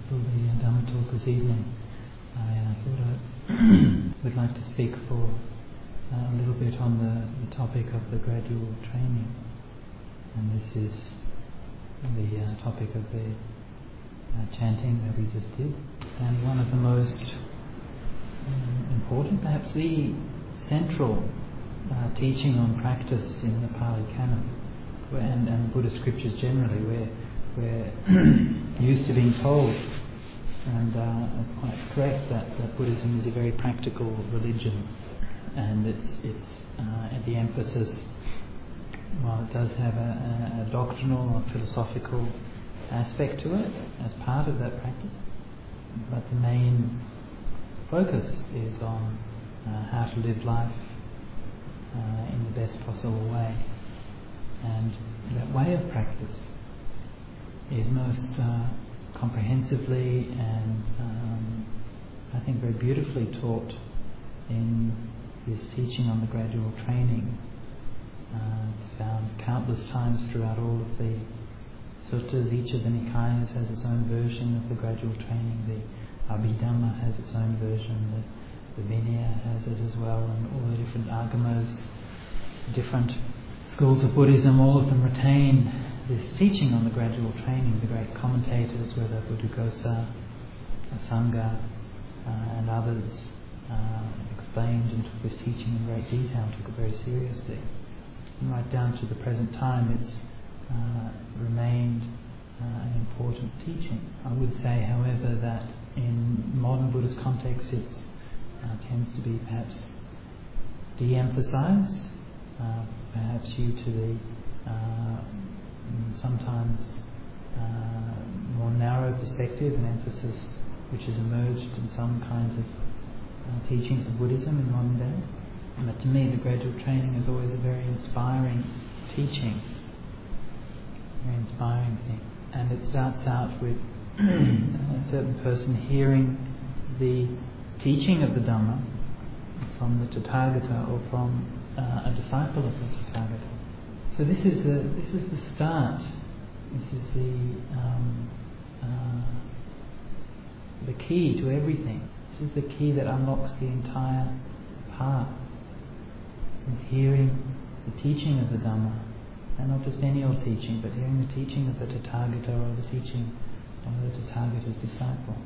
for the Dhamma talk this evening. I thought I would like to speak for a little bit on the topic of the gradual training, and this is the topic of the chanting that we just did, and one of the most important, perhaps the central teaching on practice in the Pali Canon and Buddhist scriptures generally, where we're used to being told, and it's quite correct that Buddhism is a very practical religion, and it's the emphasis, while it does have a doctrinal or philosophical aspect to it as part of that practice, but the main focus is on how to live life in the best possible way, and that way of practice is most comprehensively and I think very beautifully taught in this teaching on the gradual training. It's found countless times throughout all of the suttas. Each of the Nikayas has its own version of the gradual training. The Abhidhamma has its own version, the Vinaya has it as well, and all the different agamas, different schools of Buddhism, all of them retain this teaching on the gradual training. The great commentators, whether Buddhaghosa, Sangha, and others, explained and took this teaching in great detail, took it very seriously. And right down to the present time, it's remained an important teaching. I would say, however, that in modern Buddhist context, it tends to be perhaps de-emphasized, perhaps due to the sometimes more narrow perspective and emphasis which has emerged in some kinds of teachings of Buddhism in modern days. But to me, the gradual training is always a very inspiring teaching, very inspiring thing. And it starts out with a certain person hearing the teaching of the Dhamma from the Tathagata or from a disciple of the Tathagata. So this is the start. This is the key to everything. This is the key that unlocks the entire path. Is hearing the teaching of the Dhamma, and not just any old teaching, but hearing the teaching of the Tathagata or the teaching of the Tathagata's disciple.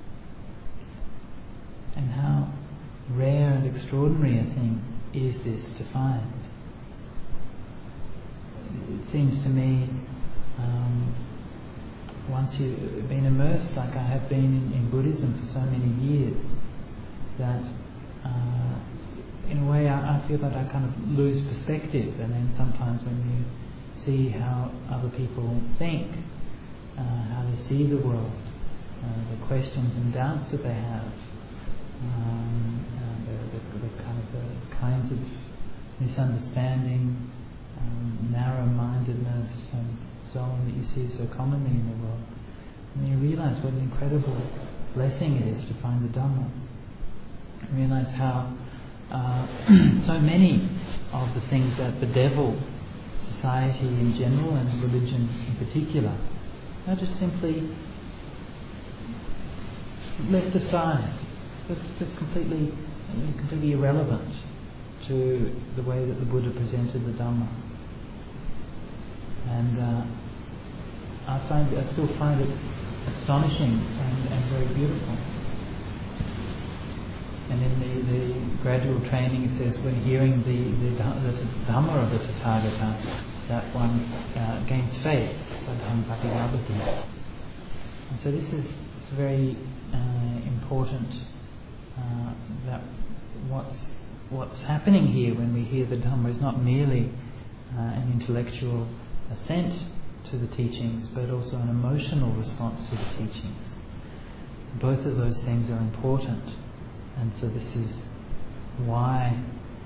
And how rare and extraordinary a thing is this to find. It seems to me, once you've been immersed, like I have been in Buddhism for so many years, that in a way I feel that I kind of lose perspective, and then sometimes when you see how other people think, how they see the world, the questions and doubts that they have, the kinds of misunderstanding, narrow-mindedness and so on that you see so commonly in the world, and you realise what an incredible blessing it is to find the Dhamma. You realise how so many of the things that bedevil society in general and religion in particular are just simply left aside, just completely irrelevant to the way that the Buddha presented the Dhamma. And I still find it astonishing and very beautiful. And in the gradual training, it says when hearing the Dhamma of the Tathagata, that one gains faith. And so this is very important. That what's happening here when we hear the Dhamma is not merely an intellectual assent to the teachings, but also an emotional response to the teachings. Both of those things are important, and so this is why,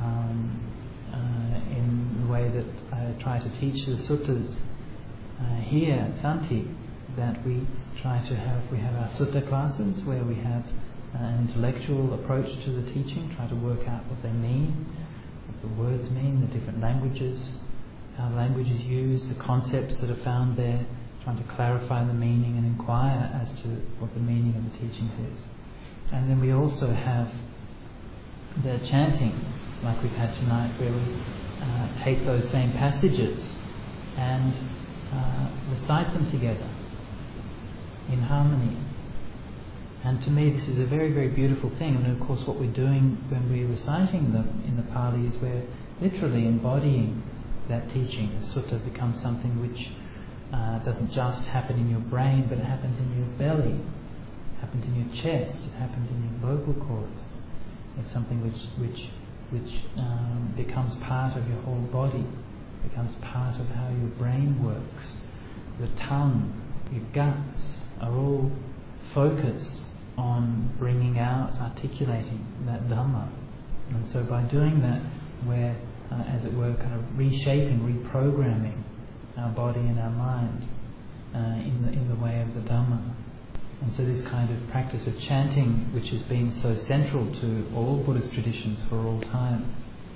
in the way that I try to teach the suttas here at Santi, that we have our sutta classes where we have an intellectual approach to the teaching, try to work out what they mean, what the words mean, the different languages, how language is used, the concepts that are found there, trying to clarify the meaning and inquire as to what the meaning of the teachings is. And then we also have the chanting, like we've had tonight, where we take those same passages and recite them together in harmony. And to me this is a very, very beautiful thing. And of course what we're doing when we're reciting them in the Pali is we're literally embodying that teaching. The sutta becomes something which doesn't just happen in your brain, but it happens in your belly, it happens in your chest, it happens in your vocal cords. It's something which becomes part of your whole body, becomes part of how your brain works. The tongue, your guts are all focused on bringing out, articulating that Dhamma. And so by doing that, we're, as it were, kind of reshaping, reprogramming our body and our mind in the way of the Dhamma. And so this kind of practice of chanting, which has been so central to all Buddhist traditions for all time,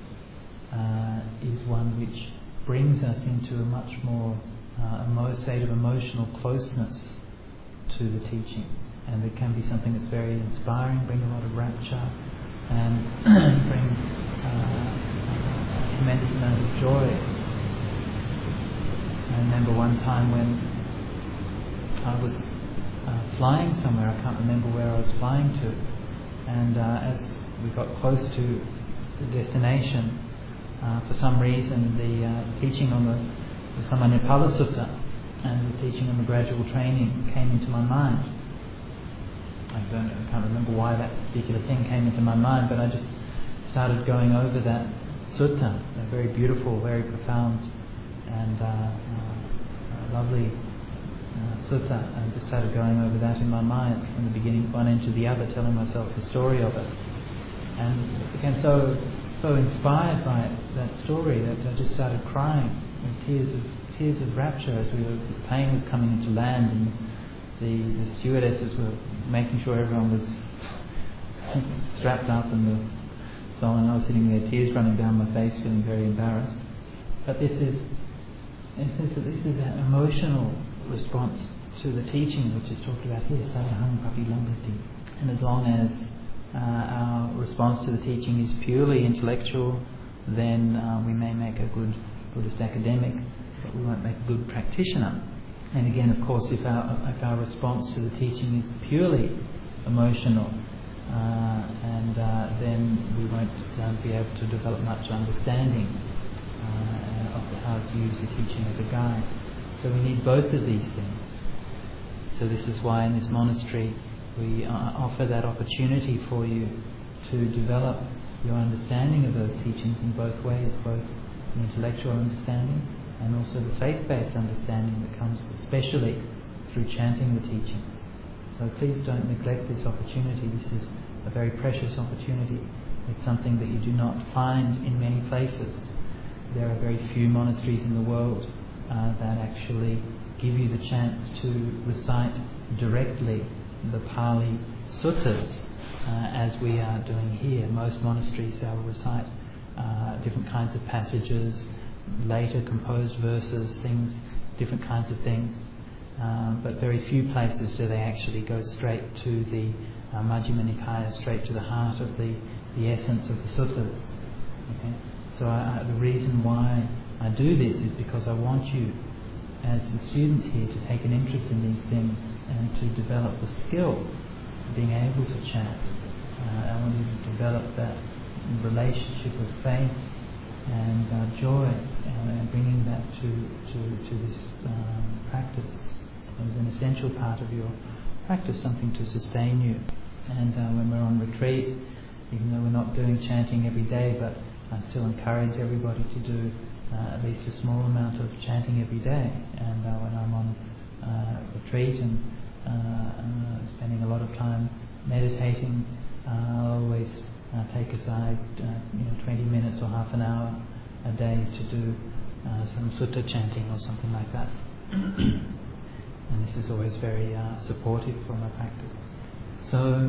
is one which brings us into a much more state of emotional closeness to the teaching. And it can be something that's very inspiring, bring a lot of rapture, and bring a tremendous amount of joy. I remember one time when I was flying somewhere, I can't remember where I was flying to, and as we got close to the destination, for some reason the teaching on the Samanipala Sutta and the teaching on the gradual training came into my mind. I can't remember why that particular thing came into my mind, but I just started going over that sutta, a very beautiful, very profound and lovely sutta, and just started going over that in my mind from the beginning, one end to the other, telling myself the story of it, and became so inspired by that story that I just started crying with tears of rapture as the plane was coming into land, and the stewardesses were making sure everyone was strapped up and so on. I was sitting there, tears running down my face, feeling very embarrassed. But this is an emotional response to the teaching which is talked about here, Sarahang Papilambati. And as long as our response to the teaching is purely intellectual, then we may make a good Buddhist academic, but we won't make a good practitioner. And again, of course, if our response to the teaching is purely emotional, then we won't be able to develop much understanding of how to use the teaching as a guide. So we need both of these things. So this is why in this monastery we offer that opportunity for you to develop your understanding of those teachings in both ways, both the intellectual understanding and also the faith-based understanding that comes especially through chanting the teachings. So please don't neglect this opportunity. This is a very precious opportunity. It's something that you do not find in many places. There are very few monasteries in the world that actually give you the chance to recite directly the Pali suttas as we are doing here. Most monasteries will recite different kinds of passages, later composed verses, things, different kinds of things, but very few places do they actually go straight to the Majjhima Nikaya, straight to the heart of the essence of the suttas. Okay? So the reason why I do this is because I want you as the students here to take an interest in these things and to develop the skill of being able to chant. I want you to develop that relationship of faith and joy, and bringing that to this practice as an essential part of your practice, something to sustain you. And when we're on retreat, even though we're not doing chanting every day, but I still encourage everybody to do at least a small amount of chanting every day. And when I'm on retreat and spending a lot of time meditating, I'll always take aside 20 minutes or half an hour a day to do some sutta chanting or something like that. And this is always very supportive for my practice. So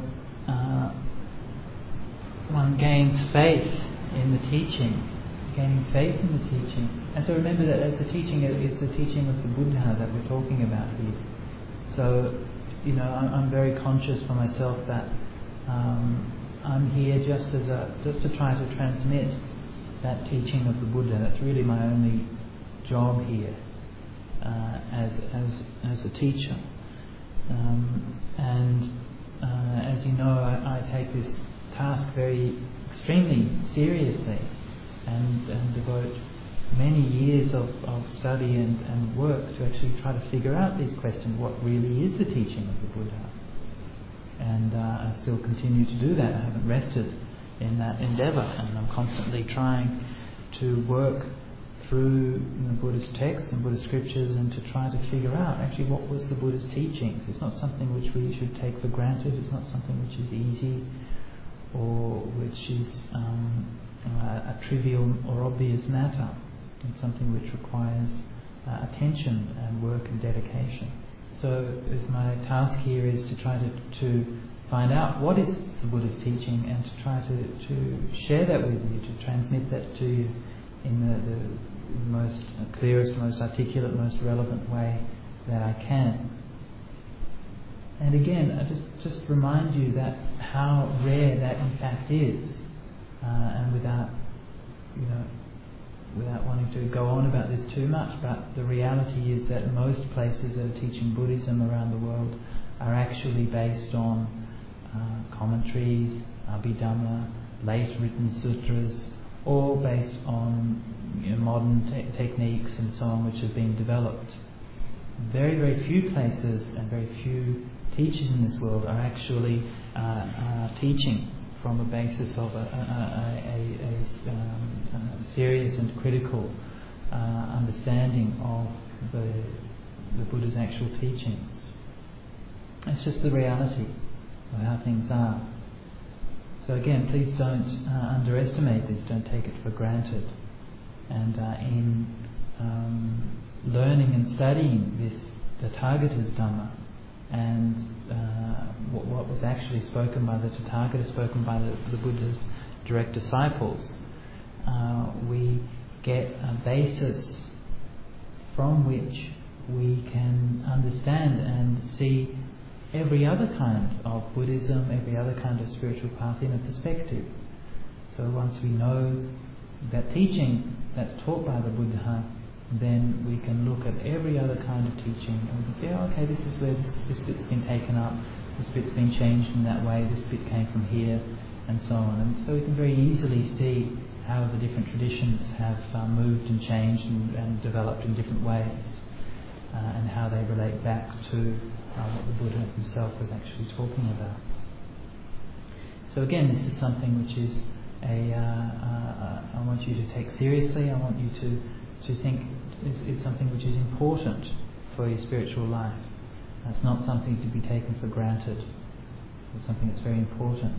one gains faith in the teaching. Gaining faith in the teaching And so remember that it's the teaching of the Buddha that we're talking about here. So, I'm very conscious for myself that I'm here just to try to transmit that teaching of the Buddha. That's really my only job here as a teacher. As you know, I take this task extremely seriously and devote many years of study and work to actually try to figure out these questions. What really is the teaching of the Buddha? And I still continue to do that. I haven't rested in that endeavour, and I'm constantly trying to work through Buddhist texts and Buddhist scriptures and to try to figure out actually what was the Buddha's teachings. It's not something which we should take for granted. It's not something which is easy or which is a trivial or obvious matter. It's something which requires attention and work and dedication. So my task here is to try to find out what is the Buddha's teaching and to try to share that with you, to transmit that to you in the most clearest, most articulate, most relevant way that I can. And again, I just remind you that how rare that in fact is, and without wanting to go on about this too much, but the reality is that most places that are teaching Buddhism around the world are actually based on commentaries, Abhidhamma, late written sutras, all based on modern techniques and so on which have been developed. Very, very few places and very few teachers in this world are actually teaching from a basis of a serious and critical understanding of the Buddha's actual teachings. It's just the reality of how things are. So again, please don't underestimate this, don't take it for granted. And in learning and studying the Tathagata's Dhamma, and what was actually spoken by the Tathagata, spoken by the Buddha's direct disciples, we get a basis from which we can understand and see every other kind of Buddhism, every other kind of spiritual path in a perspective. So once we know that teaching that's taught by the Buddha, then we can look at every other kind of teaching and we can say, oh, okay, this is where this bit's been taken up, this bit's been changed in that way, this bit came from here, and so on. And so we can very easily see how the different traditions have moved and changed and developed in different ways, and how they relate back to what the Buddha himself was actually talking about. So again, this is something which is I want you to take seriously. I want you to think is something which is important for your spiritual life. It's not something to be taken for granted. It's something that's very important.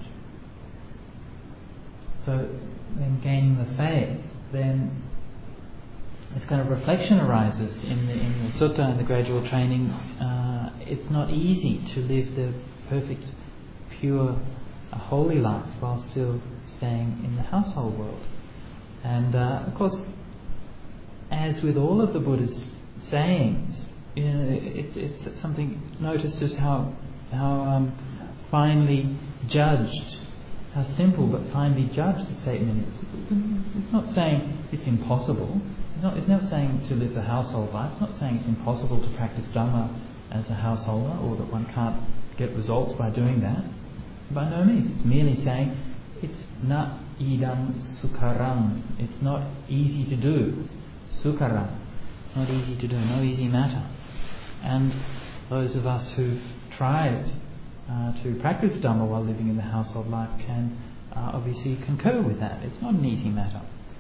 So then gaining the faith, then this kind of reflection arises in the sutta and the gradual training. It's not easy to live the perfect, pure, holy life while still staying in the household world. And of course, as with all of the Buddha's sayings, it's something. Notice just how finely judged, how simple but finely judged the statement is. It's not saying it's impossible. It's not saying to live the household life. It's not saying it's impossible to practice Dhamma as a householder, or that one can't get results by doing that. By no means. It's merely saying it's not idam sukharam. It's not easy to do. Sukharam. Not easy to do. No easy matter. And those of us who've tried to practice Dhamma while living in the household life can obviously concur with that. It's not an easy matter.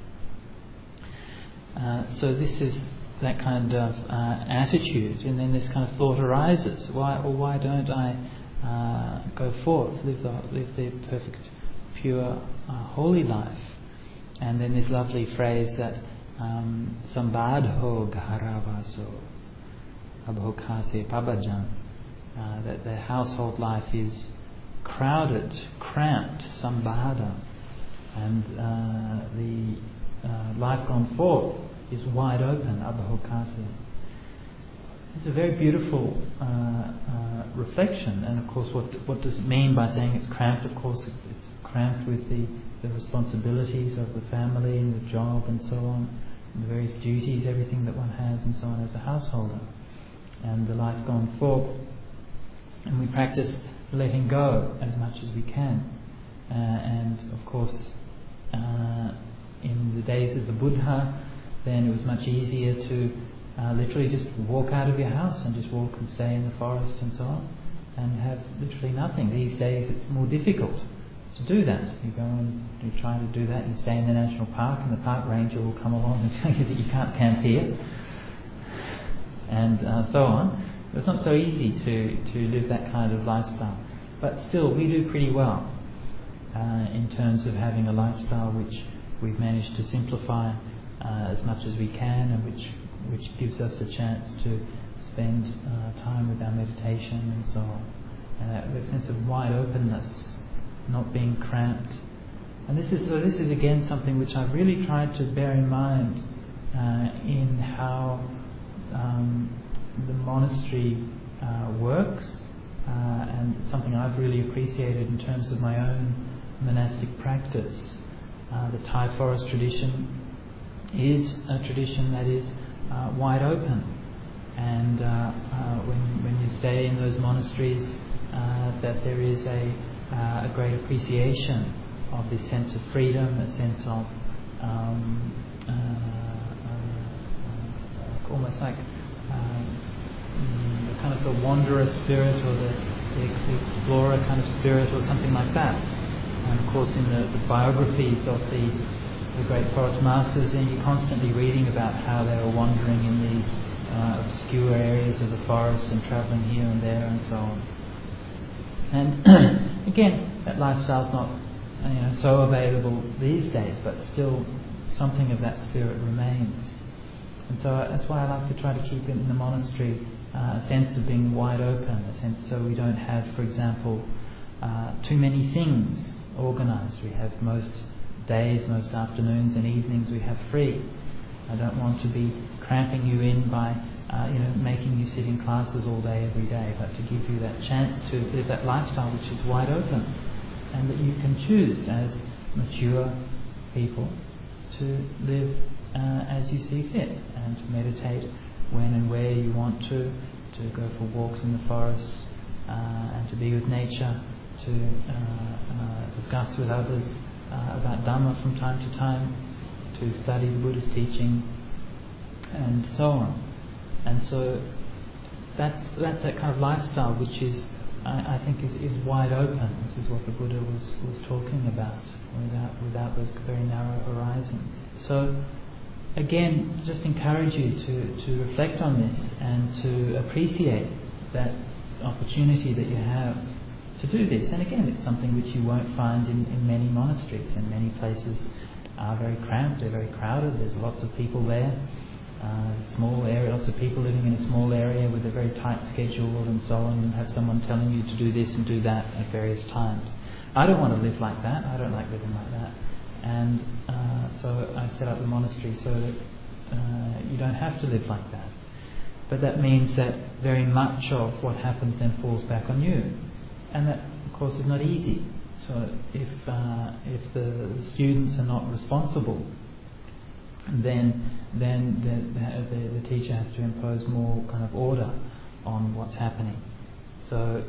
So this is that kind of attitude, and then this kind of thought arises: why don't I go forth, live the perfect, pure, holy life? And then this lovely phrase that sambadho gharavaso abhokase pabajan, that the household life is crowded, cramped, sambada, and the life gone forth is wide open, abhokati. It's a very beautiful reflection, and of course what does it mean by saying it's cramped? Of course it's cramped with the responsibilities of the family and the job and so on, and the various duties, everything that one has and so on as a householder, and the life gone forth. And we practice letting go as much as we can. And of course in the days of the Buddha, then it was much easier to literally just walk out of your house and just walk and stay in the forest and so on, and have literally nothing. These days it's more difficult to do that. You go and you try to do that, you stay in the national park, and the park ranger will come along and tell you that you can't camp here, and so on. It's not so easy to live that kind of lifestyle, but still we do pretty well in terms of having a lifestyle which we've managed to simplify as much as we can, and which gives us a chance to spend time with our meditation and so on. And that sense of wide openness, not being cramped. And this is again something which I've really tried to bear in mind in how the monastery works, and something I've really appreciated in terms of my own monastic practice. The Thai forest tradition is a tradition that is wide open, and when you stay in those monasteries, that there is a great appreciation of this sense of freedom, a sense of almost like the kind of the wanderer spirit, or the explorer kind of spirit, or something like that. And of course in the biographies of the great forest masters, and you're constantly reading about how they were wandering in these obscure areas of the forest and travelling here and there and so on. And again, that lifestyle's not so available these days, but still something of that spirit remains. And so that's why I like to try to keep in the monastery a sense of being wide open, a sense so we don't have, for example, too many things organised. We have most days, most afternoons and evenings we have free. I don't want to be cramping you in by making you sit in classes all day every day, but to give you that chance to live that lifestyle which is wide open, and that you can choose as mature people to live as you see fit, and to meditate when and where you want to go for walks in the forest, and to be with nature, to discuss with others about Dhamma from time to time, to study the Buddha's teaching, and so on. And so that's that kind of lifestyle which is, I think, is wide open. This is what the Buddha was talking about, without those very narrow horizons. So again, just encourage you to reflect on this and to appreciate that opportunity that you have to do this. And again, it's something which you won't find in many monasteries, and many places are very cramped, they're very crowded, there's lots of people there, small area, lots of people living in a small area with a very tight schedule and so on, and have someone telling you to do this and do that at various times. I don't want to live like that, I don't like living like that. And so I set up the monastery so that you don't have to live like that. But that means that very much of what happens then falls back on you. And that, of course, is not easy. So if the students are not responsible, then the teacher has to impose more kind of order on what's happening. So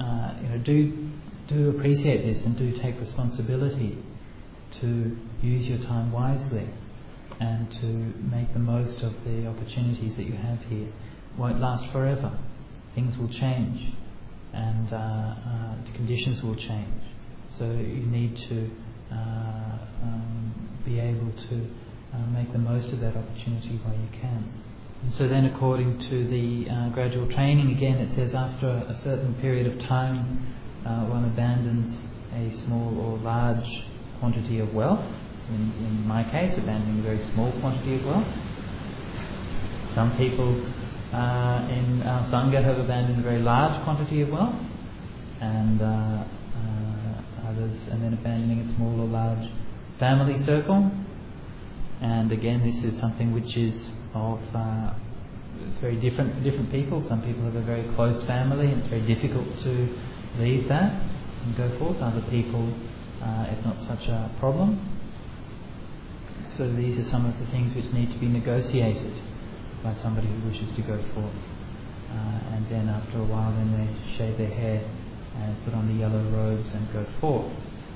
do appreciate this, and do take responsibility to use your time wisely, and to make the most of the opportunities that you have here. It won't last forever. Things will change, and the conditions will change. So you need to be able to make the most of that opportunity while you can. And so then, according to the gradual training, again it says after a certain period of time one abandons a small or large quantity of wealth. In my case, abandoning a very small quantity of wealth. Some people in our Sangha have abandoned a very large quantity of wealth, and others, and then abandoning a small or large family circle. And again, this is something which is of very different people. Some people have a very close family and it's very difficult to leave that and go forth. Other people, it's not such a problem. So these are some of the things which need to be negotiated by somebody who wishes to go forth. And then after a while, then they shave their hair and put on the yellow robes and go forth.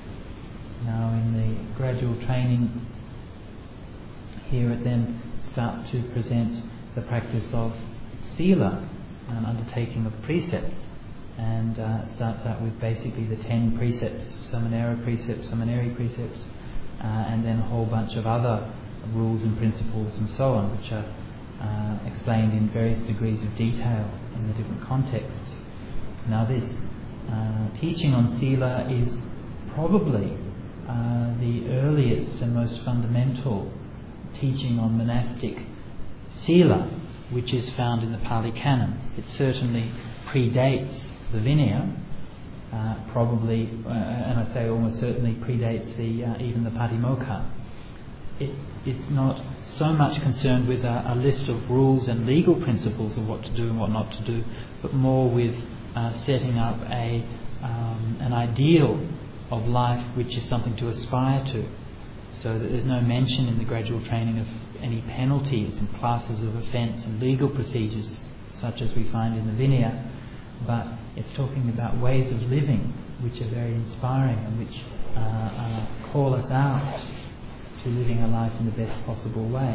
Now in the gradual training, here it then starts to present the practice of sila, an undertaking of precepts, and it starts out with basically the 10 precepts, samanera precepts, and then a whole bunch of other rules and principles and so on, which are explained in various degrees of detail in the different contexts. Now this teaching on sila is probably the earliest and most fundamental teaching on monastic sila, which is found in the Pali Canon. It certainly predates the Vinaya, probably, and I'd say almost certainly predates even the Patimokkha. It's not so much concerned with a list of rules and legal principles of what to do and what not to do, but more with setting up an ideal of life which is something to aspire to, so that there's no mention in the gradual training of any penalties and classes of offence and legal procedures such as we find in the Vinaya, but it's talking about ways of living which are very inspiring and which call us out to living a life in the best possible way.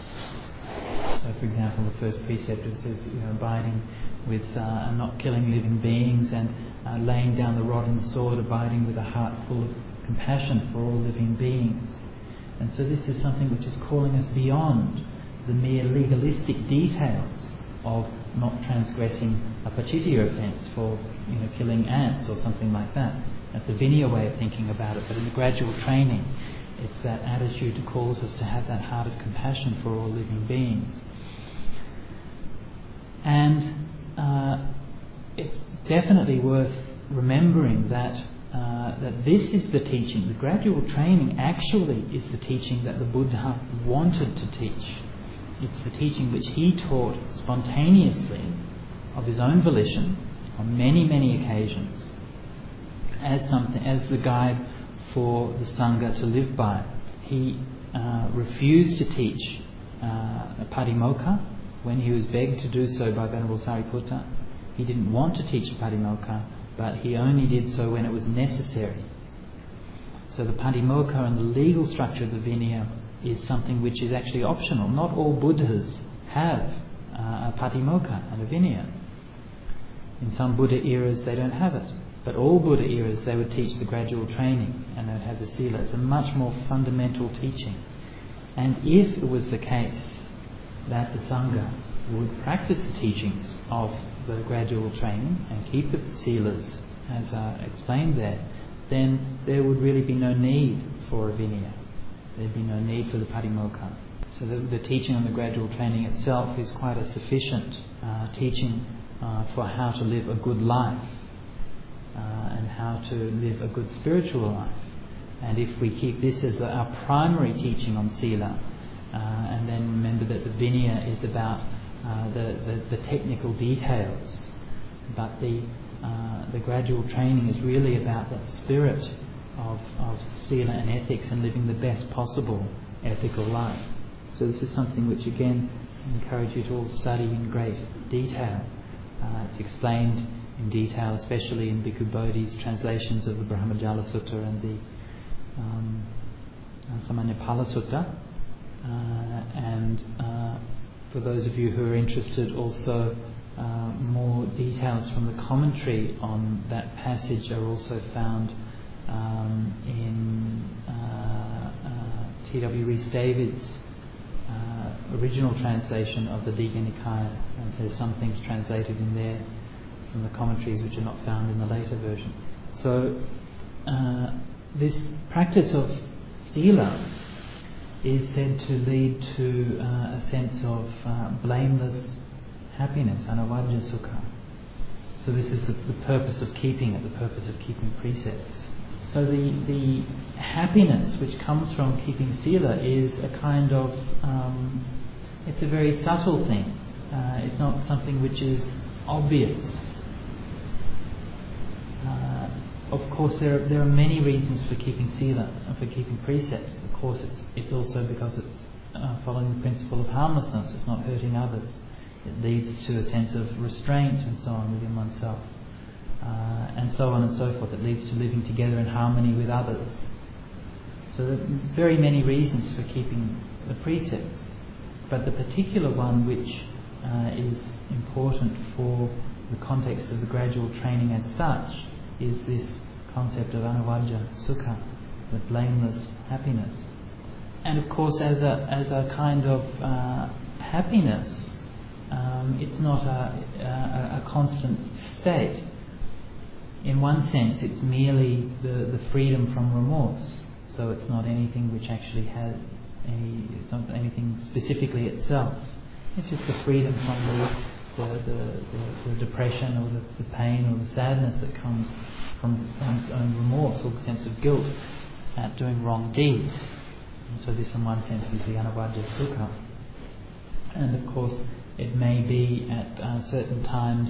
So for example, the first precept says, abiding with not killing living beings, and laying down the rod and the sword, abiding with a heart full of compassion for all living beings. And so this is something which is calling us beyond the mere legalistic details of not transgressing a particular offence for killing ants or something like that. That's a Vinaya way of thinking about it, but in the gradual training it's that attitude that calls us to have that heart of compassion for all living beings. And it's definitely worth remembering that this is the teaching. The gradual training actually is the teaching that the Buddha wanted to teach. It's the teaching which he taught spontaneously, of his own volition, on many, many occasions, as the guide for the Sangha to live by. He refused to teach Patimokkha when he was begged to do so by Venerable Sariputta. He didn't want to teach Patimokkha, but he only did so when it was necessary. So the Patimokkha and the legal structure of the Vinaya is something which is actually optional. Not all Buddhas have a Patimokkha and a Vinaya. In some Buddha eras they don't have it, but all Buddha eras they would teach the gradual training and they would have the sila. It's a much more fundamental teaching. And if it was the case that the Sangha would practice the teachings of the gradual training and keep the silas as explained there, then there would really be no need for a Vinaya. There'd be no need for the Patimokkha. So the teaching on the gradual training itself is quite a sufficient teaching for how to live a good life and how to live a good spiritual life. And if we keep this as our primary teaching on sila, and then remember that the Vinaya is about the technical details, but the gradual training is really about that spirit of sila and ethics and living the best possible ethical life. So this is something which again I encourage you to all study in great detail. It's explained in detail, especially in Bhikkhu Bodhi's translations of the Brahmajala Sutta and the Samannapala Sutta. And for those of you who are interested, also more details from the commentary on that passage are also found in T.W. Rhys Davids' original translation of the Digha Nikaya, and so some things translated in there from the commentaries which are not found in the later versions. So this practice of sila is said to lead to a sense of blameless happiness, anavajja sukha. So this is the purpose of keeping it, the purpose of keeping precepts. So the happiness which comes from keeping sila is a kind of, it's a very subtle thing. It's not something which is obvious. Of course, there are many reasons for keeping sila and for keeping precepts. Of course, it's also because it's following the principle of harmlessness. It's not hurting others. It leads to a sense of restraint and so on within oneself, and so on and so forth. It leads to living together in harmony with others. So there are very many reasons for keeping the precepts, but the particular one which is important for the context of the gradual training as such is this concept of anavajja sukha, the blameless happiness. And of course, as a kind of happiness, it's not a constant state. In one sense, it's merely the freedom from remorse. So it's not anything which actually has anything specifically itself. It's just the freedom from the depression or the pain or the sadness that comes from one's own remorse or the sense of guilt at doing wrong deeds. And so this in one sense is the anavajja sukha. And of course it may be at certain times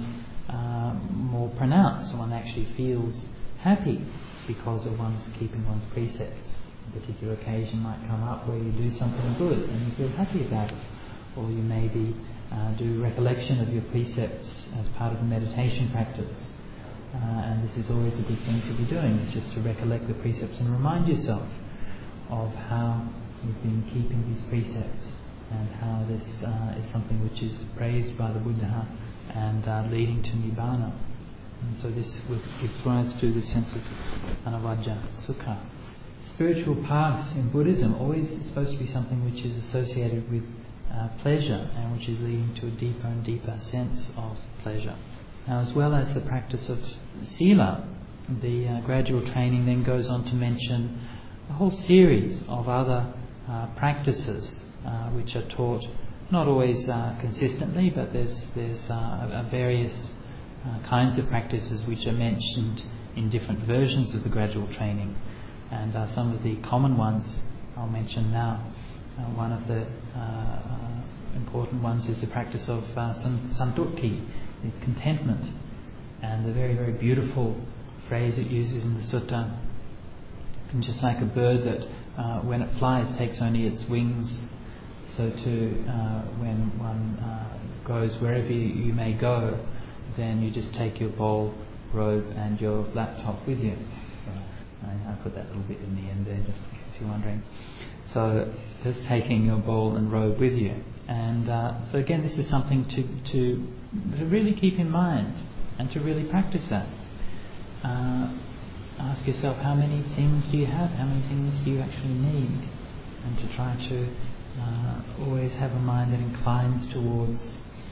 more pronounced. One actually feels happy because of one's keeping one's precepts. A particular occasion might come up where you do something good and you feel happy about it. Or you maybe do recollection of your precepts as part of a meditation practice. And this is always a good thing to be doing, is just to recollect the precepts and remind yourself of how you've been keeping these precepts and how this is something which is praised by the Buddha and leading to Nibbana. And so this would give rise to the sense of anavajja sukha. Spiritual path in Buddhism always is supposed to be something which is associated with pleasure and which is leading to a deeper and deeper sense of pleasure. Now, as well as the practice of sila, the gradual training then goes on to mention a whole series of other practices which are taught not always consistently, but there's various kinds of practices which are mentioned in different versions of the gradual training, and some of the common ones I'll mention now. One of the important ones is the practice of santutti, is contentment, and the very, very beautiful phrase it uses in the sutta, and just like a bird that when it flies takes only its wings, so too when one goes wherever you may go, then you just take your bowl, robe and your laptop with you. So I put that little bit in the end there just in case you're wondering. So just taking your bowl and robe with you. And so again, this is something to really keep in mind and to really practice that. Ask yourself, how many things do you have? How many things do you actually need? And to try to always have a mind that inclines towards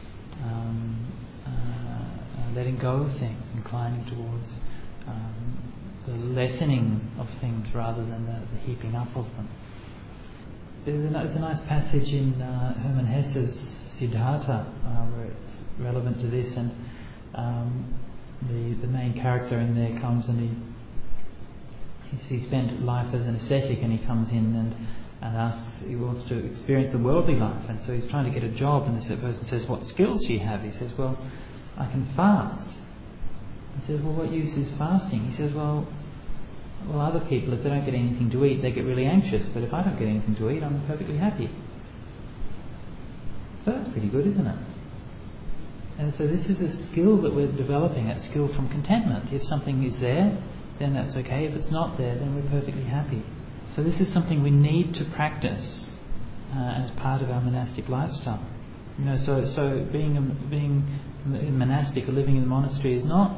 letting go of things, inclining towards the lessening of things rather than the heaping up of them. There's a nice passage in Hermann Hesse's Siddhartha where it's relevant to this, and the main character in there comes and he spent life as an ascetic, and he comes in and asks, he wants to experience a worldly life, and so he's trying to get a job, and the person says, what skills do you have? He says, well, I can fast. He says, well, what use is fasting? He says, well, other people, if they don't get anything to eat, they get really anxious, but if I don't get anything to eat, I'm perfectly happy. So that's pretty good, isn't it? And so this is a skill that we're developing, a skill from contentment. If something is there, then that's okay. If it's not there, then we're perfectly happy. So this is something we need to practice as part of our monastic lifestyle. You know, so being monastic or living in the monastery is not,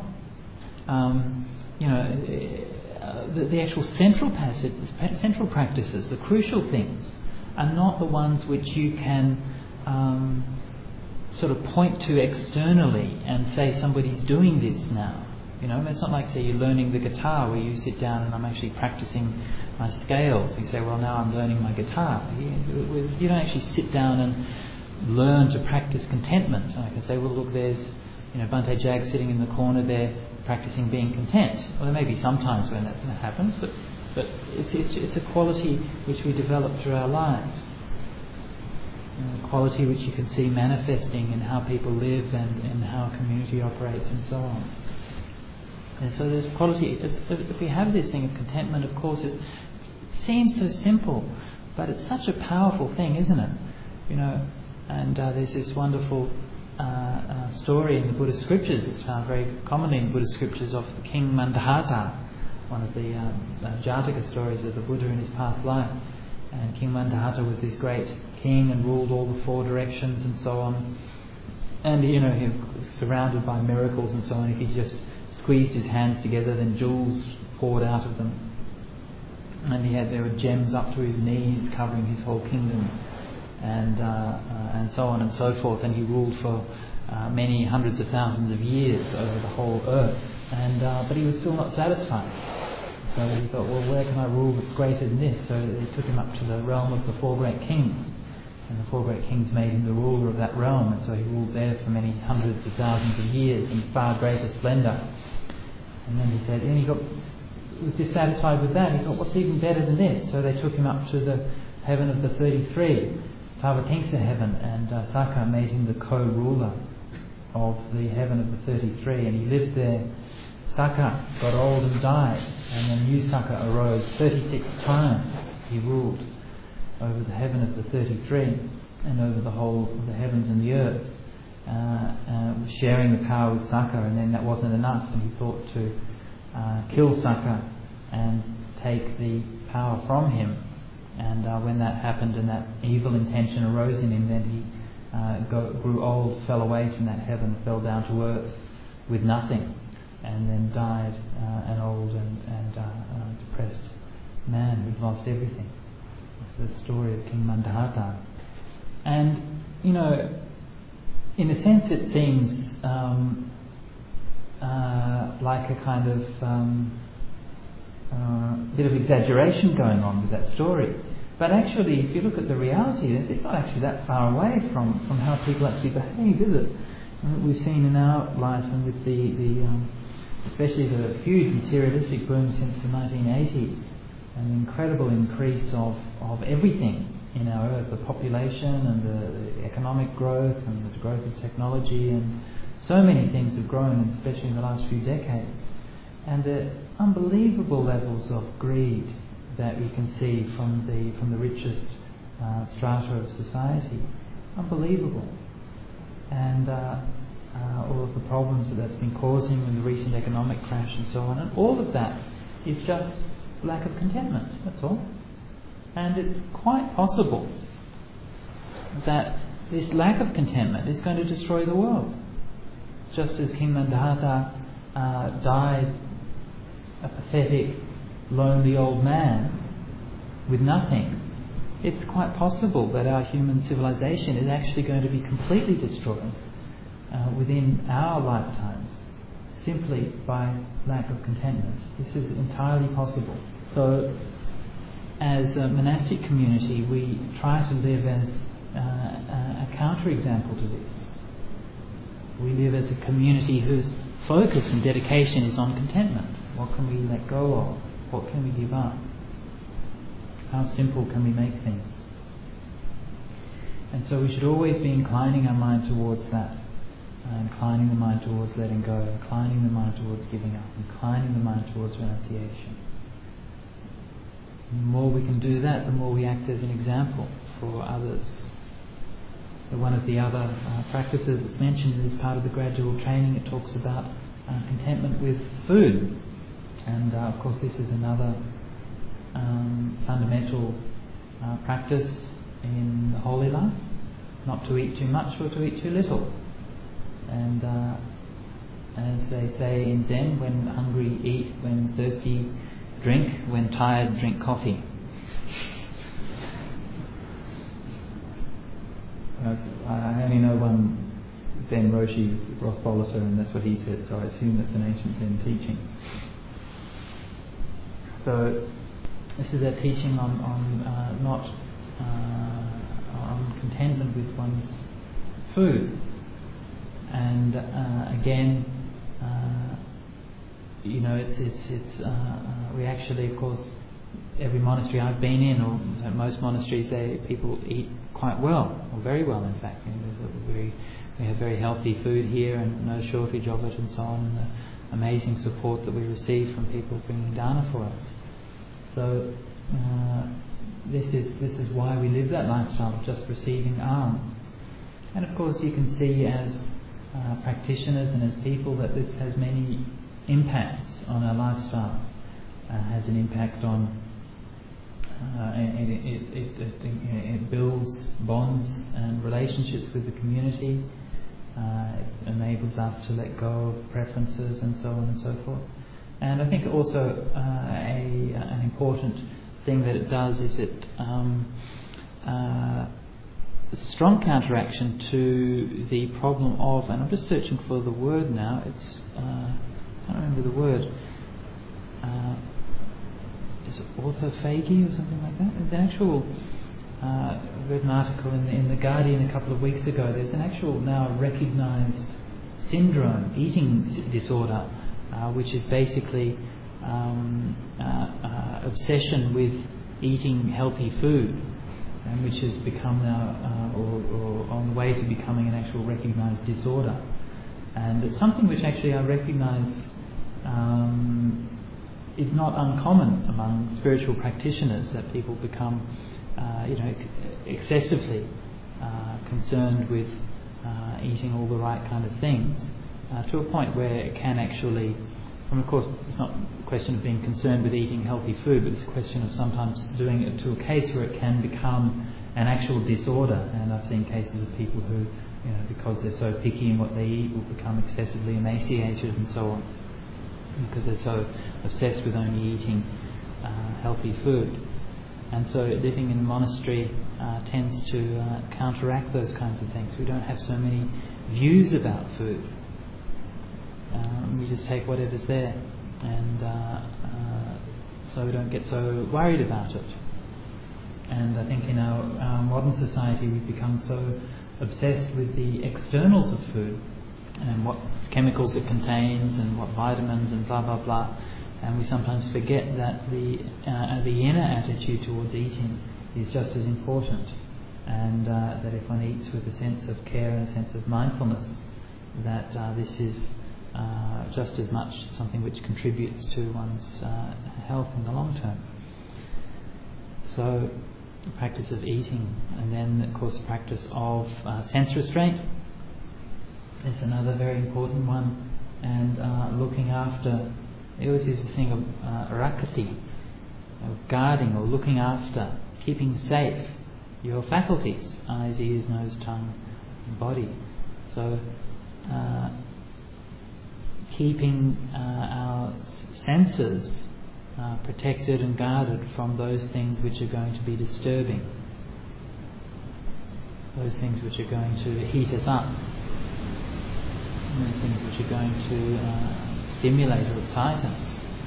the actual central practices, the crucial things, are not the ones which you can sort of point to externally and say somebody's doing this now. You know, it's not like, say, you're learning the guitar where you sit down and I'm actually practicing my scales. You say, well, now I'm learning my guitar. You don't actually sit down and learn to practice contentment. And I can say, well, look, there's Bhante Jag sitting in the corner there practicing being content. Well, there may be some times when that happens, but it's a quality which we develop through our lives. A quality which you can see manifesting in how people live and how a community operates and so on. And so there's quality. If we have this thing of contentment, of course, it seems so simple, but it's such a powerful thing, isn't it? And there's this wonderful story in the Buddhist scriptures. It's found very commonly in Buddhist scriptures of King Mandahata, one of the Jataka stories of the Buddha in his past life. And King Mandahata was this great king and ruled all the four directions and so on. And he was surrounded by miracles and so on. If he just squeezed his hands together, then jewels poured out of them. And there were gems up to his knees covering his whole kingdom, and so on and so forth. And he ruled for many hundreds of thousands of years over the whole earth. But he was still not satisfied. So he thought, well, where can I rule that's greater than this? So they took him up to the realm of the four great kings. And the four great kings made him the ruler of that realm. And so he ruled there for many hundreds of thousands of years in far greater splendour. And then he said, and he was dissatisfied with that. He thought, what's even better than this? So they took him up to the heaven of the 33, Tavatimsa heaven. And Sakka made him the co-ruler of the heaven of the 33. And he lived there. Sakka got old and died, and then new Sakka arose 36 times. He ruled over the heaven of the 33 and over the whole of the heavens and the earth, sharing the power with Sakka. And then that wasn't enough, and he thought to kill Sakka and take the power from him. And when that happened and that evil intention arose in him, then he grew old, fell away from that heaven, fell down to earth with nothing. And then died an old and depressed man who'd lost everything. It's the story of King Mandahata. And, in a sense it seems like a kind of bit of exaggeration going on with that story. But actually, if you look at the reality, it's not actually that far away from how people actually behave, is it? We've seen in our life, and with especially the huge materialistic boom since the 1980s, an incredible increase of everything in our earth, the population and the economic growth and the growth of technology, and so many things have grown, especially in the last few decades. And the unbelievable levels of greed that we can see from the richest strata of society. Unbelievable. And all of the problems that's been causing in the recent economic crash and so on. And all of that is just lack of contentment, that's all. And it's quite possible that this lack of contentment is going to destroy the world. Just as King Mandahata died a pathetic, lonely old man with nothing, it's quite possible that our human civilization is actually going to be completely destroyed within our lifetimes, simply by lack of contentment. This is entirely possible. So, as a monastic community, we try to live as a counterexample to this. We live as a community whose focus and dedication is on contentment. What can we let go of? What can we give up? How simple can we make things? And so we should always be inclining our mind towards that. Inclining the mind towards letting go, inclining the mind towards giving up, inclining the mind towards renunciation. The more we can do that, the more we act as an example for others. So one of the other practices that's mentioned as part of the gradual training, it talks about contentment with food. And of course this is another fundamental practice in the holy life, not to eat too much or to eat too little. And as they say in Zen, when hungry eat, when thirsty drink, when tired drink coffee. I only know one Zen Roshi, Ross Bollitter, and that's what he said, so I assume that's an ancient Zen teaching. So this is a teaching on contentment with one's food. And again, we actually, of course, every monastery I've been in, or most monasteries, people eat quite well, or very well, in fact. We have very healthy food here, and no shortage of it, and so on. And the amazing support that we receive from people bringing dana for us. So this is why we live that lifestyle of just receiving alms. And of course, you can see as practitioners and as people that this has many impacts on our lifestyle. Has an impact on. It builds bonds and relationships with the community. It enables us to let go of preferences and so on and so forth. And I think also an important thing that it does is it's a strong counteraction to the problem of, and I'm just searching for the word now, I can't remember the word, is it autophagy or something like that? There's an actual, I read an article in the Guardian a couple of weeks ago. There's an actual now recognised syndrome, eating disorder, which is basically obsession with eating healthy food, and which has become now, or on the way to becoming an actual recognised disorder. And it's something which actually I recognise is not uncommon among spiritual practitioners, that people become, excessively concerned with eating all the right kind of things, to a point where it can actually, of course, it's not a question of being concerned with eating healthy food, but it's a question of sometimes doing it to a case where it can become an actual disorder. And I've seen cases of people who, because they're so picky in what they eat, will become excessively emaciated and so on, because they're so obsessed with only eating healthy food. And so living in a monastery tends to counteract those kinds of things. We don't have so many views about food. We just take whatever's there, and so we don't get so worried about it. And I think in our modern society we've become so obsessed with the externals of food, and what chemicals it contains and what vitamins and blah blah blah, and we sometimes forget that the inner attitude towards eating is just as important, and that if one eats with a sense of care and a sense of mindfulness, that this is just as much something which contributes to one's health in the long term. So the practice of eating, and then of course the practice of sense restraint is another very important one, and looking after. It always is a thing of rakati, of guarding or looking after, keeping safe your faculties, eyes, ears, nose, tongue, and body. So keeping our senses protected and guarded from those things which are going to be disturbing, those things which are going to heat us up, those things which are going to stimulate or excite us,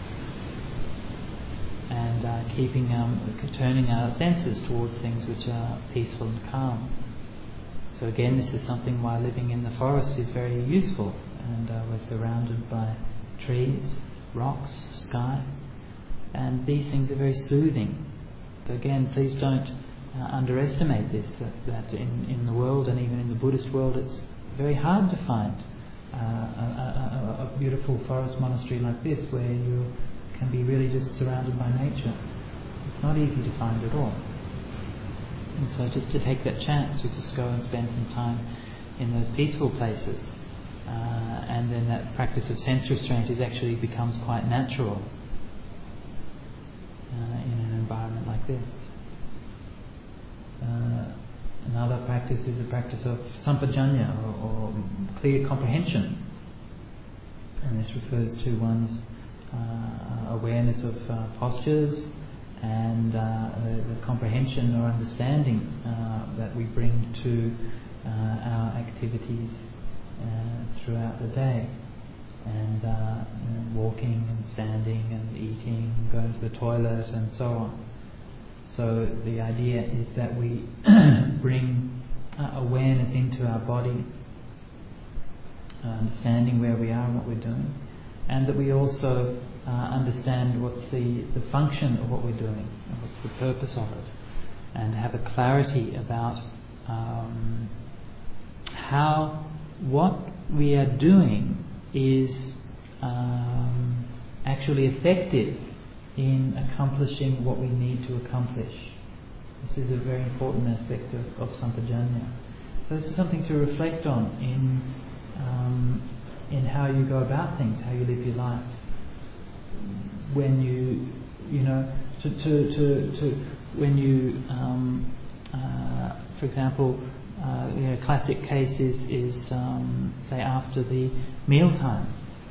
and turning our senses towards things which are peaceful and calm. So again, this is something why living in the forest is very useful, and we're surrounded by trees, rocks, sky, and these things are very soothing. So again, please don't underestimate this, that in the world, and even in the Buddhist world, it's very hard to find a beautiful forest monastery like this, where you can be really just surrounded by nature. It's not easy to find at all. And so just to take that chance to just go and spend some time in those peaceful places, and then that practice of sense restraint actually becomes quite natural in an environment like this. Another practice is a practice of sampajanya, or clear comprehension, and this refers to one's awareness of postures and the comprehension or understanding that we bring to our activities throughout the day, and walking and standing and eating, going to the toilet and so on. So the idea is that we bring awareness into our body, understanding where we are and what we're doing, and that we also understand what's the function of what we're doing and what's the purpose of it, and have a clarity about how what we are doing is actually effective in accomplishing what we need to accomplish. This is a very important aspect of Sampajanya. So this is something to reflect on in how you go about things, how you live your life. When for example, classic case is say after the mealtime,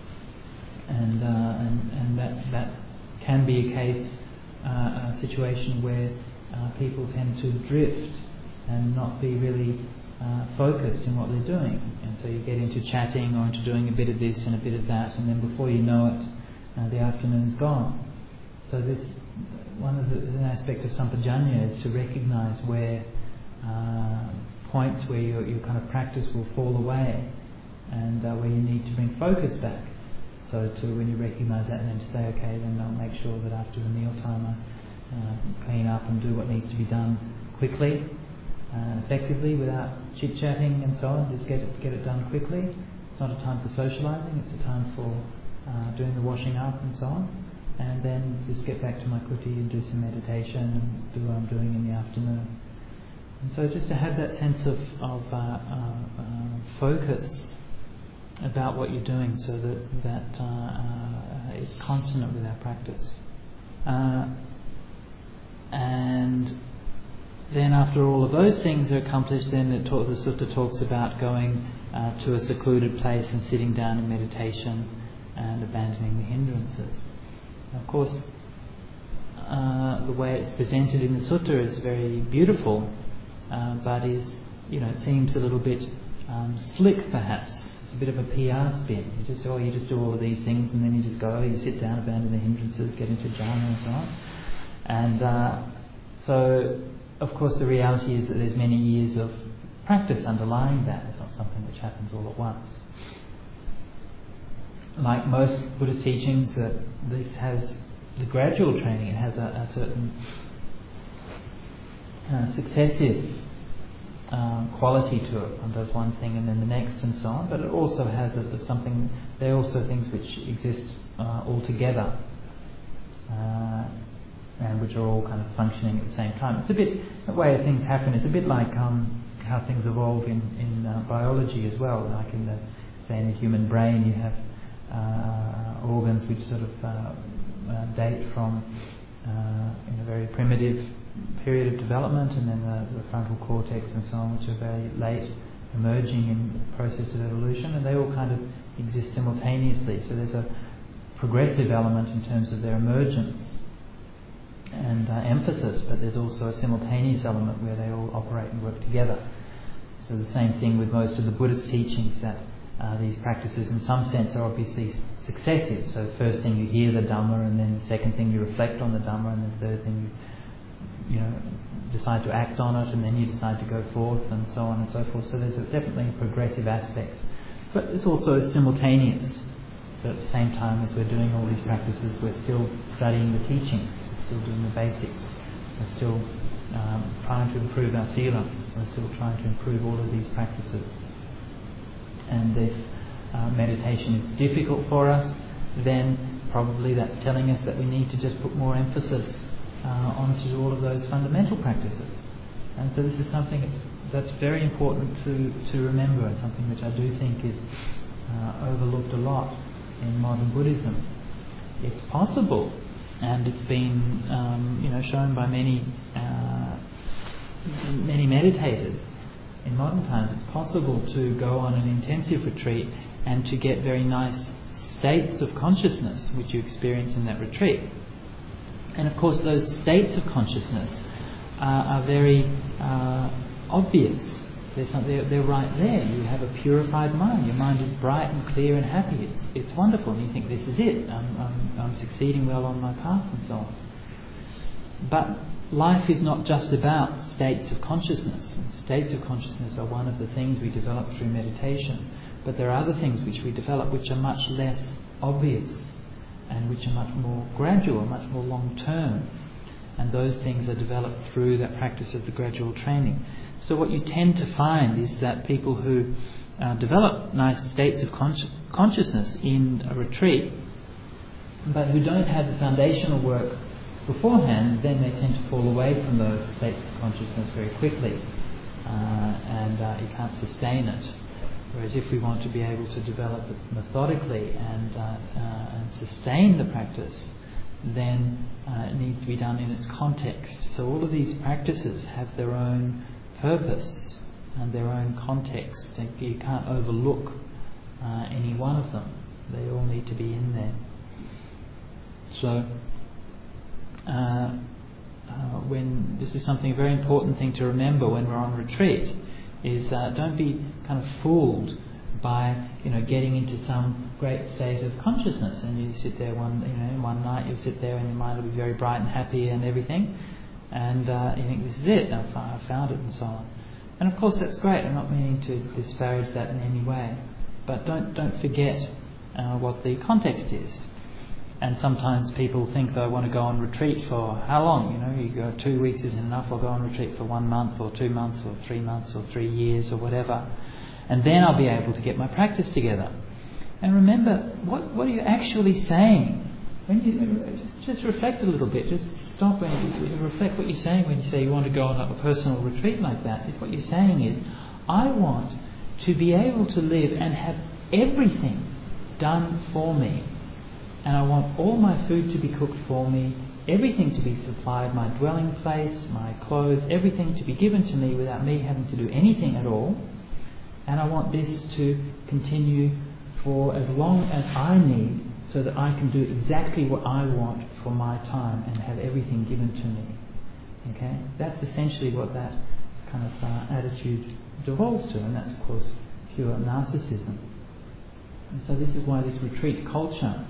and that can be a situation where people tend to drift and not be really focused in what they're doing, and so you get into chatting or into doing a bit of this and a bit of that, and then before you know it, the afternoon's gone. So this an aspect of Sampajanya is to recognise where points where your kind of practice will fall away, and where you need to bring focus back. So when you recognise that, and then to say, okay, then I'll make sure that after the meal time I clean up and do what needs to be done quickly, effectively, without chit-chatting and so on. Just get it done quickly. It's not a time for socialising, it's a time for doing the washing up and so on. And then just get back to my kuti and do some meditation and do what I'm doing in the afternoon. And so just to have that sense of focus about what you're doing, so that it's consonant with our practice. And then after all of those things are accomplished, then the sutta talks about going to a secluded place and sitting down in meditation and abandoning the hindrances. Now, of course, the way it's presented in the sutta is very beautiful, but it seems a little bit slick, perhaps. It's a bit of a PR spin. You just do all of these things, and then you just go, you sit down, abandon the hindrances, get into jhana and so on. And so, of course, the reality is that there's many years of practice underlying that. It's not something which happens all at once. Like most Buddhist teachings, that this has the gradual training. It has a certain successive quality to it. One does one thing and then the next and so on. But it also has something. There are also things which exist all together, and which are all kind of functioning at the same time. It's a bit the way things happen. It's a bit like how things evolve in biology as well. Like in the human brain, you have organs which sort of date from in a very primitive period of development, and then the frontal cortex and so on, which are very late emerging in the process of evolution, and they all kind of exist simultaneously. So there's a progressive element in terms of their emergence and emphasis, but there's also a simultaneous element where they all operate and work together. So the same thing with most of the Buddhist teachings, that these practices in some sense are obviously successive. So first thing you hear the Dhamma, and then the second thing you reflect on the Dhamma, and the third thing you decide to act on it, and then you decide to go forth, and so on and so forth. So there's definitely a progressive aspect, but it's also simultaneous. So at the same time as we're doing all these practices, we're still studying the teachings, we're still doing the basics, we're still trying to improve our sila, we're still trying to improve all of these practices. And if meditation is difficult for us, then probably that's telling us that we need to just put more emphasis onto all of those fundamental practices. And so this is something that's very important to remember, and something which I do think is overlooked a lot in modern Buddhism. It's possible, and it's been shown by many meditators in modern times. It's possible to go on an intensive retreat and to get very nice states of consciousness which you experience in that retreat. And of course those states of consciousness are very obvious. They're right there. You have a purified mind. Your mind is bright and clear and happy. It's wonderful, and you think, this is it. I'm succeeding well on my path and so on. But life is not just about states of consciousness. States of consciousness are one of the things we develop through meditation. But there are other things which we develop which are much less obvious, and which are much more gradual, much more long-term. And those things are developed through that practice of the gradual training. So what you tend to find is that people who develop nice states of consciousness in a retreat, but who don't have the foundational work beforehand, then they tend to fall away from those states of consciousness very quickly, and you can't sustain it. Whereas if we want to be able to develop it methodically and sustain the practice, then it needs to be done in its context. So all of these practices have their own purpose and their own context. You can't overlook any one of them. They all need to be in there. So when this is something, a very important thing to remember when we're on retreat, is don't be kind of fooled by getting into some great state of consciousness, and you sit there one night you'll sit there and your mind will be very bright and happy and everything, and you think this is it, I've found it, and so on. And of course that's great. I'm not meaning to disparage that in any way, but don't forget what the context is. And sometimes people think they want to go on retreat for how long? You go 2 weeks isn't enough, or go on retreat for 1 month or 2 months or 3 months or 3 years or whatever, and then I'll be able to get my practice together. And remember, what are you actually saying? When you just reflect a little bit, just stop and reflect what you're saying when you say you want to go on a personal retreat like that. Is what you're saying is, I want to be able to live and have everything done for me. And I want all my food to be cooked for me, everything to be supplied, my dwelling place, my clothes, everything to be given to me without me having to do anything at all. And I want this to continue for as long as I need, so that I can do exactly what I want for my time and have everything given to me. Okay? That's essentially what that kind of attitude devolves to, and that's of course pure narcissism. And so this is why this retreat culture,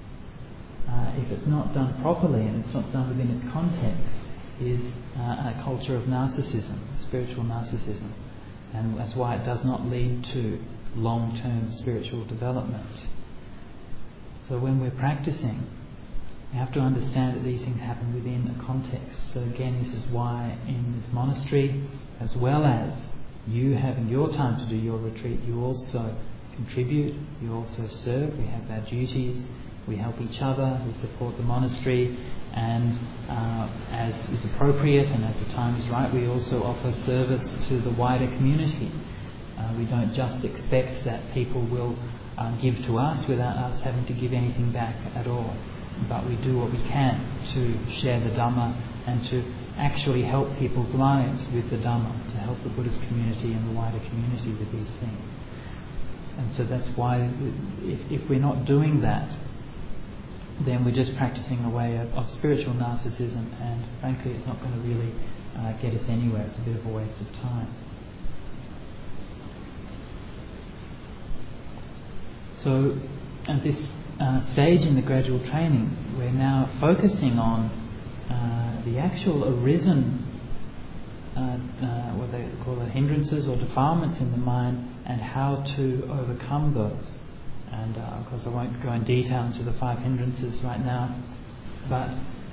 if it's not done properly and it's not done within its context, is a culture of narcissism, spiritual narcissism. And that's why it does not lead to long-term spiritual development. So when we're practicing, we have to understand that these things happen within a context. So again, this is why in this monastery, as well as you having your time to do your retreat, you also contribute, you also serve. We have our duties, we help each other, we support the monastery, and as is appropriate and as the time is right, we also offer service to the wider community. We don't just expect that people will give to us without us having to give anything back at all, but we do what we can to share the Dhamma and to actually help people's lives with the Dhamma, to help the Buddhist community and the wider community with these things. And so that's why if we're not doing that, then we're just practicing a way of spiritual narcissism, and frankly it's not going to really get us anywhere. It's a bit of a waste of time. So at this stage in the gradual training, we're now focusing on the actual arisen, what they call it, hindrances or defilements in the mind, and how to overcome those. And of course I won't go in detail into the 5 hindrances right now, but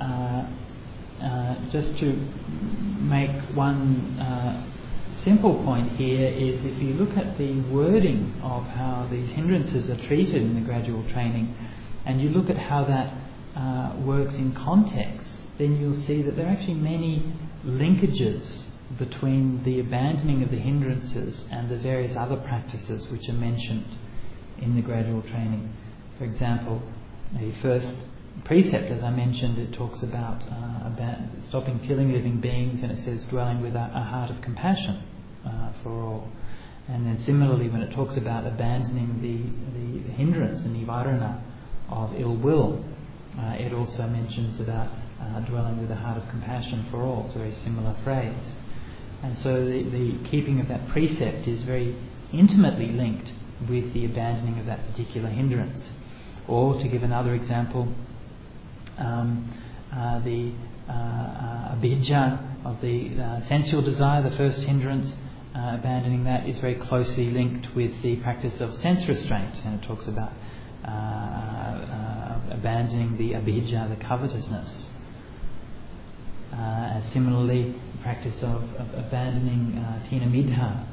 just to make one simple point here is, if you look at the wording of how these hindrances are treated in the gradual training, and you look at how that works in context, then you'll see that there are actually many linkages between the abandoning of the hindrances and the various other practices which are mentioned in the gradual training. For example, the first precept, as I mentioned, it talks about stopping killing living beings, and it says dwelling with a heart of compassion for all. And then similarly, when it talks about abandoning the hindrance, the nivarana of ill will, it also mentions about dwelling with a heart of compassion for all. It's a very similar phrase. And so the keeping of that precept is very intimately linked with the abandoning of that particular hindrance. Or, to give another example, the abhijja of the sensual desire, the first hindrance, abandoning that is very closely linked with the practice of sense restraint, and it talks about abandoning the abhijja, the covetousness. Similarly, the practice of abandoning tina midha,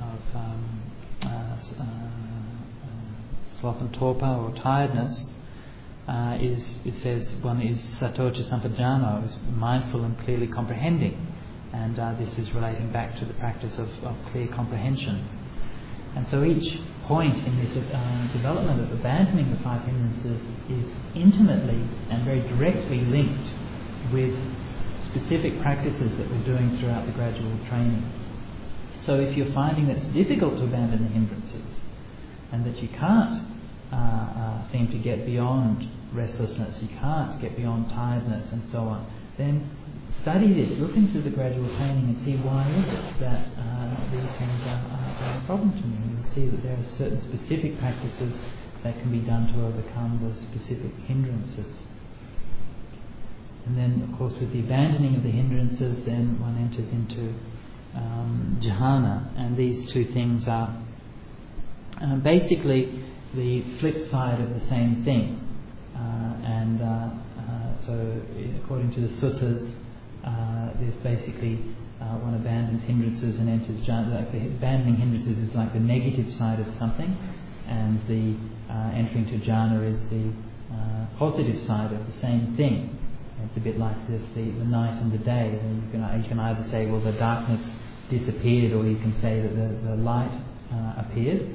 sloth and torpor or tiredness, it says one is satocha sampajano, is mindful and clearly comprehending, and this is relating back to the practice of clear comprehension. And so each point in this development of abandoning the five hindrances is intimately and very directly linked with specific practices that we're doing throughout the gradual training. So if you're finding that it's difficult to abandon the hindrances and that you can't seem to get beyond restlessness, you can't get beyond tiredness and so on, then study this, look into the gradual training and see why is it that these things are a problem to me. And you'll see that there are certain specific practices that can be done to overcome those specific hindrances. And then, of course, with the abandoning of the hindrances, then one enters into jhana, and these two things are basically the flip side of the same thing. So, according to the suttas, there's basically one abandons hindrances and enters jhana. Like the abandoning hindrances is like the negative side of something, and the entering to jhana is the positive side of the same thing. It's a bit like this, the night and the day. You can either say, well, the darkness disappeared, or you can say that the light appeared,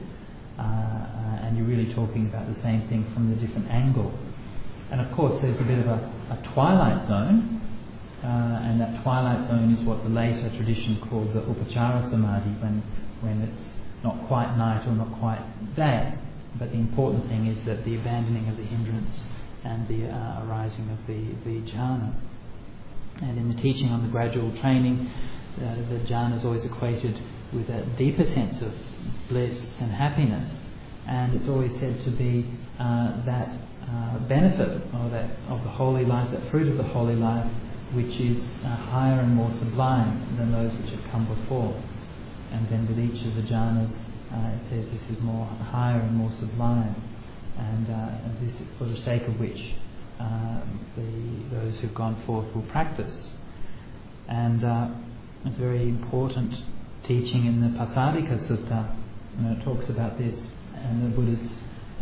and you're really talking about the same thing from a different angle. And of course, there's a bit of a twilight zone, and that twilight zone is what the later tradition called the upachara samadhi, when it's not quite night or not quite day. But the important thing is that the abandoning of the hindrance and the arising of the jhana. And in the teaching on the gradual training, the jhana is always equated with a deeper sense of bliss and happiness, and it's always said to be that benefit or that of the holy life, that fruit of the holy life, which is higher and more sublime than those which have come before. And then with each of the jhanas, it says this is more higher and more sublime. And this is for the sake of which those who've gone forth will practice. And it's a very important teaching in the Pasadika Sutta. It talks about this, and the Buddha's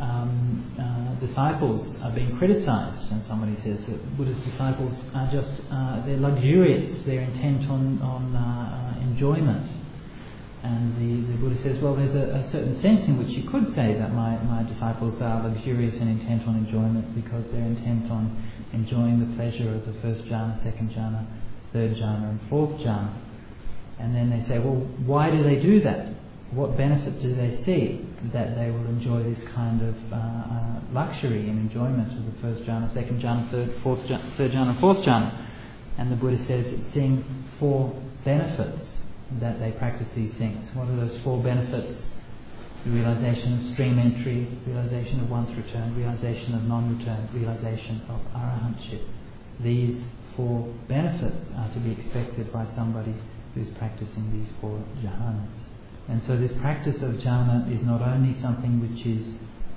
disciples are being criticized, and somebody says that Buddha's disciples are just they're luxurious, they're intent on enjoyment. And the Buddha says, well, there's a certain sense in which you could say that my disciples are luxurious and intent on enjoyment, because they're intent on enjoying the pleasure of the first jhana, second jhana, third jhana and fourth jhana. And then they say, well, why do they do that? What benefit do they see that they will enjoy this kind of luxury and enjoyment of the first jhana, second jhana, third jhana and fourth jhana? And the Buddha says it's seeing four benefits that they practice these things. What are those four benefits? The realization of stream entry, realization of once return, realization of non-return, realization of arahantship. These four benefits are to be expected by somebody who's practicing these four jhanas. And so this practice of jhana is not only something which is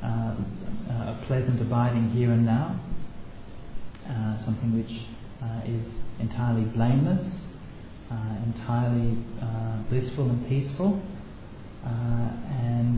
a pleasant abiding here and now, something which is entirely blameless, entirely blissful and peaceful, and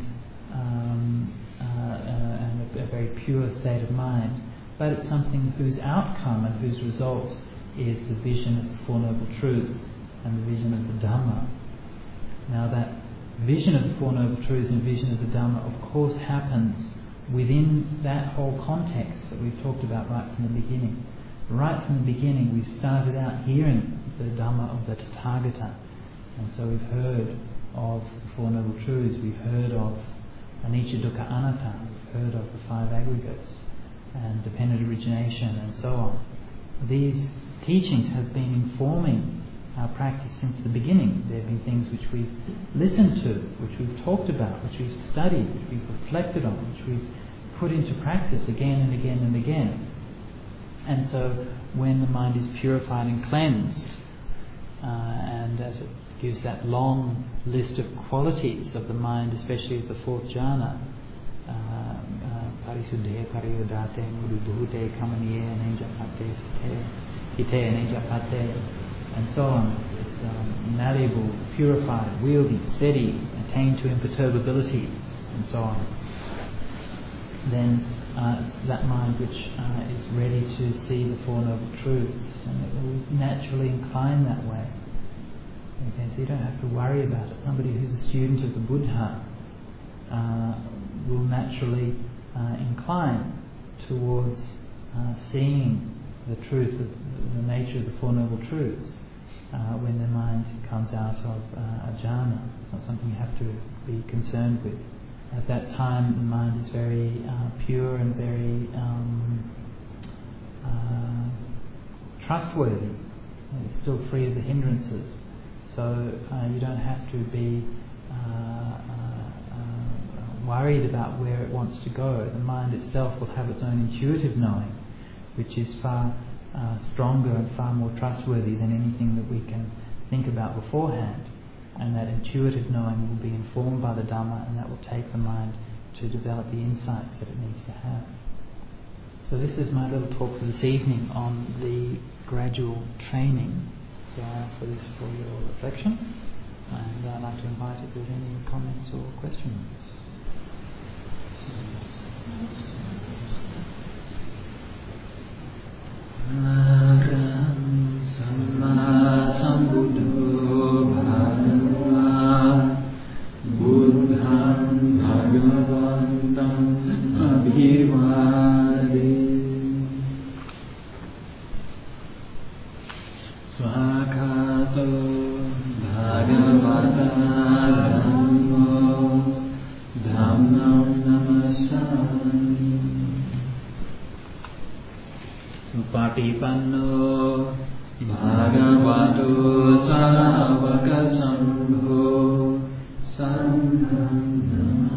a very pure state of mind, but it's something whose outcome and whose result is the vision of the Four Noble Truths and the vision of the Dhamma. Now that vision of the Four Noble Truths and vision of the Dhamma of course happens within that whole context that we've talked about right from the beginning. Right from the beginning we started out hearing the Dhamma of the Tathagata, and so we've heard of the Four Noble Truths, we've heard of Anicca Dukkha Anatta, we've heard of the five aggregates and dependent origination and so on. These teachings have been informing our practice since the beginning. There have been things which we've listened to, which we've talked about, which we've studied, which we've reflected on, which we've put into practice again and again and again. And so when the mind is purified and cleansed, and as it gives that long list of qualities of the mind, especially of the fourth jhana, parisuddhe pariyodate mudu bhute kamaniye nenjapate hite nenjapate, and so on. It's malleable, purified, wieldy, steady, attained to imperturbability, and so on. Then that mind which is ready to see the Four Noble Truths, and it will naturally incline that way. Okay, so you don't have to worry about it. Somebody who's a student of the Buddha will naturally incline towards seeing the truth of the nature of the Four Noble Truths when their mind comes out of ajhana. It's not something you have to be concerned with. At that time, the mind is very pure and very trustworthy. It's still free of the hindrances. So you don't have to be worried about where it wants to go. The mind itself will have its own intuitive knowing, which is far stronger and far more trustworthy than anything that we can think about beforehand. And that intuitive knowing will be informed by the Dhamma, and that will take the mind to develop the insights that it needs to have. So this is my little talk for this evening on the gradual training. So I offer this for your reflection, and I'd like to invite if there's any comments or questions. Arahant Samma Sambuddho Bhagava Buddham Bhagavantam Abhivade Swakato Bhagavata Dhammo Dhammam Namasami Supatipanno Bhagavato Savaka Sangho Sangham